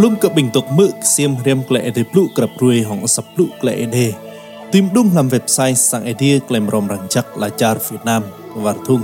Lum cập bình tục mực xiêm riêng lệ để blu cập ruồi hỏng sập blu lệ đề tìm đúng làm website sang idea claim rom răng chắc là char Việt Nam và thung.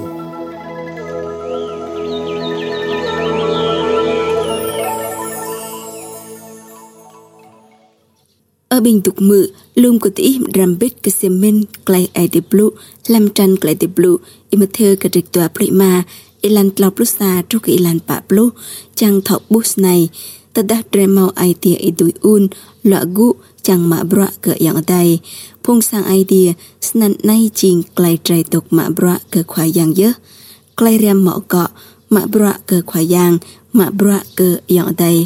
Ở bình tục mự lum của tí ram bit cái xiêm minh clay idea blu làm trăn clay idea blu imathơ cái trịch tòa prima ilan tlau plusa trúc ilan pa blu chang thọ bus này ta đã dremau idea idui lọ gu chang ma bra ke yang dai phong sang idea snan nai ching clay trai tok ma bra ke khwa yang ye clay ram mo ko ma bra ke khwa yang ma bra ke yang dai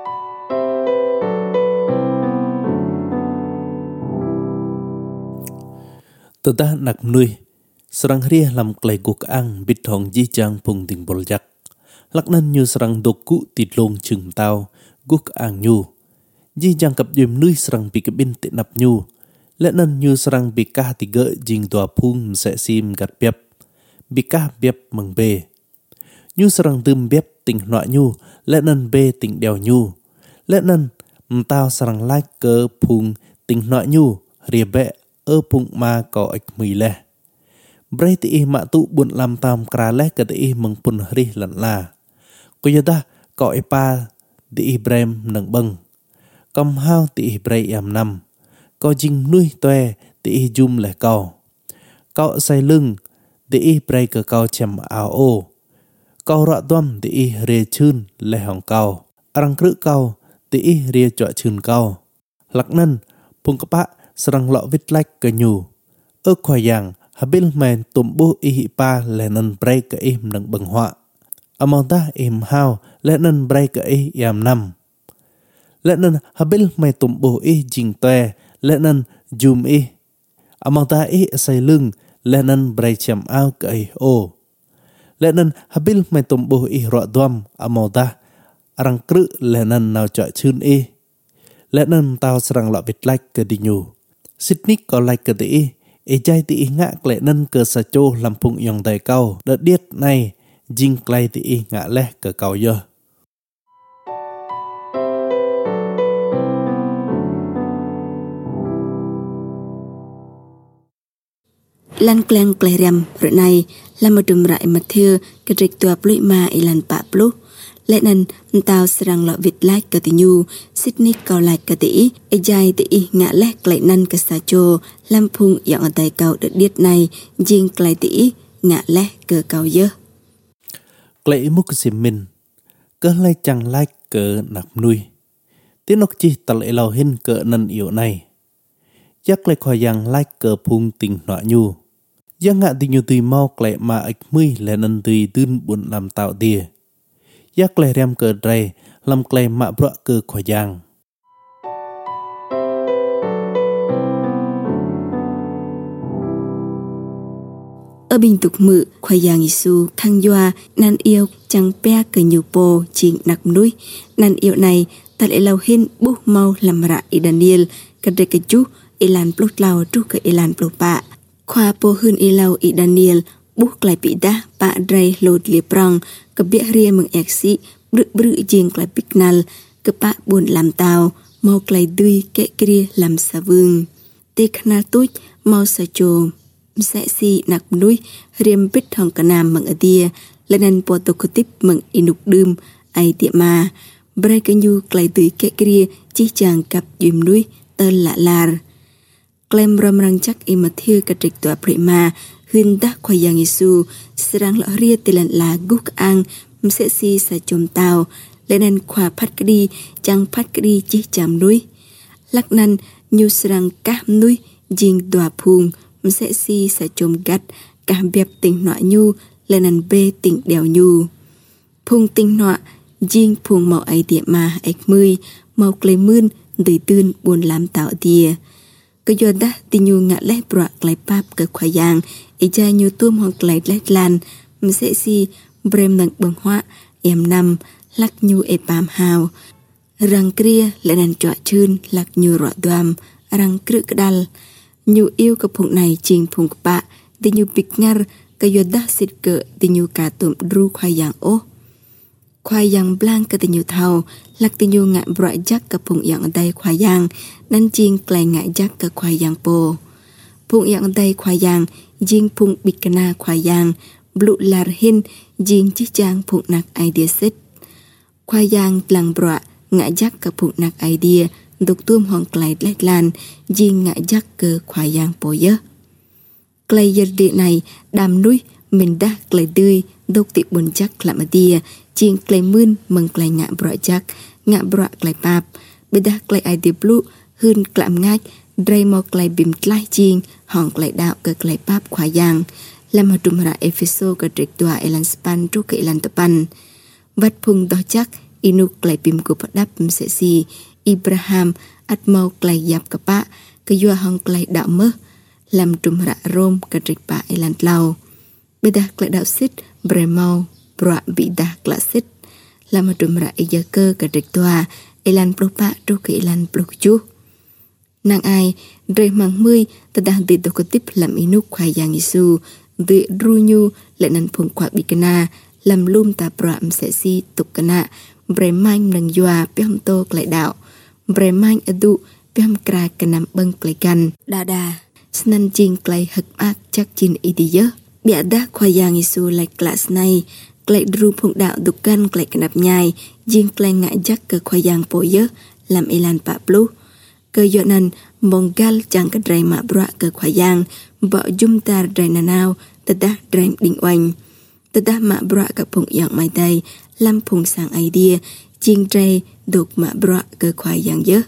ta đã nặc nuôi serang ria làm clay guk ang bit hong ji chang pung ting bol jak lak nan như serang doku tit long chừng tao guk ang nyu ji jang kap yem nuôi serang pi bin te nap nyu lệ nan như serang bi ka ti ge jing tua phung sẽ sim gat biep bi ka biep mừng bê nyu serang tum biep ting nọ nyu lệ nan bê ting đèo nyu lệ nan tao serang like cơ phung ting nọ nyu ria bẹ ơ phung ma có ếch mì lệ bray ti ma tu bun lam tam kra leh ke ti meng pun ri lan la ko yada ko epa ti ibrahim nang bang kom hao ti ibrahim nam ko jing nuôi toe ti jum leh ko sai lưng ti ibrahim ke ko chem ao ko ra dom ti re chun leh hong ko arang kru ko ti re cho chun ko lak nan pung kapa serang lo vit like ke nyu ơ khoyang habil men tumbuh ihipa lenan break ke im nang beng hwa amonta im hao lenan break ke yam nam lenan habil men tumbuh jing toe lenan jum amonta sai lưng lenan break cham ao ke o lenan habil men tumbuh ro dom amonta arang kru lenan nau cha chun lenan tao serang lo bit like ke dinyu Sydney có like ke ti ejai ti ngạ lệ nân cơ sa chô làm phụng yong đại cao đợt điết này jing clay ti ngạ leh cơ cao yo lan kleng kleram rồi này là một đùm rại mặt thưa cái trịch tòa plui ma ilan pa plu lệ nân tao serang lo vịt like cái ti nhu Sydney có like cái ti ejai ti ngạ leh lệ nân cơ sa chô làm phụng yong đại cao đợt điết này jing clay ti ngạ leh cơ cao yo clay muk sim min cơ lai chẳng like cơ nạp nuôi tiếng nóc chi ta lại lao hin cơ nân yếu này chắc lại khỏi yang like cơ phung tình nọ nhu giang ngạ tình nhu tùy mau clay mà ếch mươi là nân tùy tưn buồn làm tạo tia giác lệ rem cơ rây làm clay mạ bọ cơ khỏi yang ở bình tục mự khoai yang isu khang yoa nan yêu chẳng pe cơ nhiều po chỉnh nặc núi nan yêu này ta lại lau hin bu mau làm ra i Daniel cái đề cái chú ilan plot lau chú cái ilan plot pa khoa po hun i lau i Daniel bu klai pi da pa drai lod li prang ke bia ria meng eksi bru jing klai piknal ke pa bun làm tao mau klai dui ke kria làm sa vương te khnal tuj mau sa chô sẽ si nặc núi riêng bít hong cả nam mừng ở tia lên anh porto tip mừng inuk đơm ai tiệm mà bray cái nhu clay từ cái kia chỉ chàng cặp dùm núi tên lạ lar claim ram răng chắc im mà thiêu cả trịch tòa prima huyên đắc khoai yang isu serang lọ ria tilan là guk ang sẽ si sa chôm tàu lên anh khoa phát cái đi chàng phát cái đi chỉ chạm núi lắc năn nhu serang cáp núi jing tòa phung sẽ si sa chôm gắt cả biệp tình nọ nhu lên ăn bê tình đèo nhu phung tình nọ jing phung màu ấy tiệm mà ếch mươi màu clay mươn đời tươn buồn làm tạo tìa cái do đó tình nhu ngạ lẽ bọa clay pap cái khoai yang ấy cha nhu tôm hoặc clay lét lan sẽ si brem nặng bằng hoa em năm lắc nhu e pam hào răng kia lên ăn trọ chưn lắc nhu rọ đoam răng cự đal nhu yêu cái phụng này trình phụng bạ tình nhu bịch ngar cái do đó xịt cỡ tình nhu cả tụm ru khoai yang ô khoai yang blang ketinyu thau lak tinyu ngak bra jak ke phung yang dai khoai yang nan jing klai ngak jak ke khoai yang po phung yang dai khoai yang jing phung bikana khoai yang blu lar hin jing chi chang phung nak idea set khoai yang blang bra ngak jak ke phung nak idea duk tum hong klai let lan jing ngak jak ke khoai yang po ye klai yer de này đam núi mình đã klai đươi duk ti bun jak lama dia jing klai mun meng klai ngak bra klai pap bedah klai idea blu hun klam ngak drai mo klai bim klai jing hong klai đạo ke klai pap khoai yang lam hatum ra efiso ke trik tua elan span tru ke elan tepan wat phung do jak inu klai bim ku padap se si Ibrahim at mau klai yap ke pa ke yua hong klai đạo mơ lam tum ra rom ke trik pa elan lau bedah klai đạo sit bre mau bra bidah klai sit lam hatum ra iya ke trik tua elan propa tru ke elan chu nang ai dre mang mươi tadang di dokotip lam inu khoai yang isu de drunyu lenan phung kwa bikana lam lum ta pram se si tukana bremang nang yua pem to klai đạo bremang adu pem kra kanam beng klai kan dada snan jing klai hak ak chak chin idiye bia da khoai yang isu lai class này klai dru phung đạo dukan klai kanap nhai jing klai ngak jak ke khoai yang po ye lam elan pa plu ke yonan monggal chang ka drai ma bra ke khoai yang bo jum tar drai nanao tadah drai ding oanh tadah ma bra ka phung yang mai dai lam phung sang idea jing drai duk ma bra ke khoai yang ye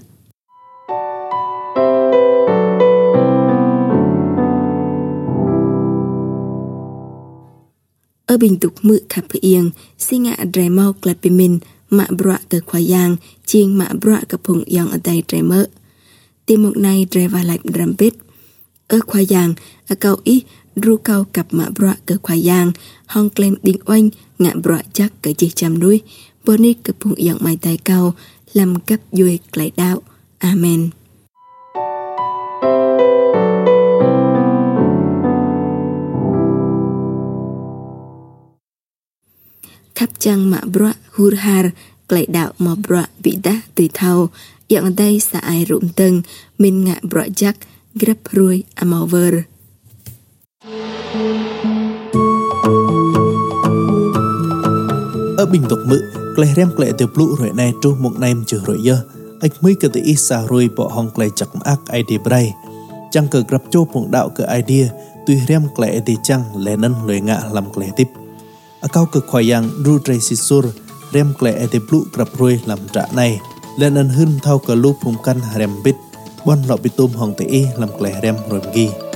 ở bình tục mự khắp yên sinh ngạ drai mau klai pimin ma bra ke khoai yang jing ma bra ka phung yang ở dai drai mơ tim một này driver lại drum beat ở khoai yang ở câu ý ru câu cặp mạ bra ke khoai yang hong claim đinh oanh ngạ bra chắc ke chi cham núi boni ke phung yang mai tai câu làm cấp duy klai đạo amen khắp chang mạ bra hurhar klai đạo mạ bra bị đá tùy thau yang đây sa ai rụng tầng mình ngạ bro jack grab ruồi amover ở bình tục mự klai rem klai từ blu rồi này tru một nem chữ rồi giờ ách mới cái tự isa rồi bỏ hong klai chặt ác idea bray chẳng cờ grab cho phụng đạo cái idea tuy rem klai thì chẳng lẽ nân lời ngạ làm klai tiếp ở cao cực khoai yang ru tracy sur rem klai từ blu grab ruồi làm trả này lên ân hưng thao cả lúc phùng căn rem bít bon lọ bị tôm hong tệ làm klai rem rồi gi